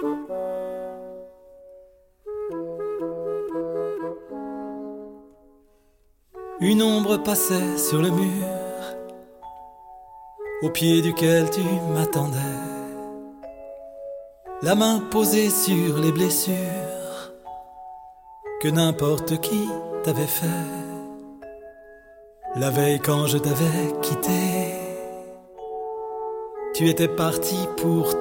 Une ombre passait sur le mur, au pied duquel tu m'attendais, la main posée sur les blessures que n'importe qui t'avait fait. La veille quand je t'avais quitté, tu étais parti pour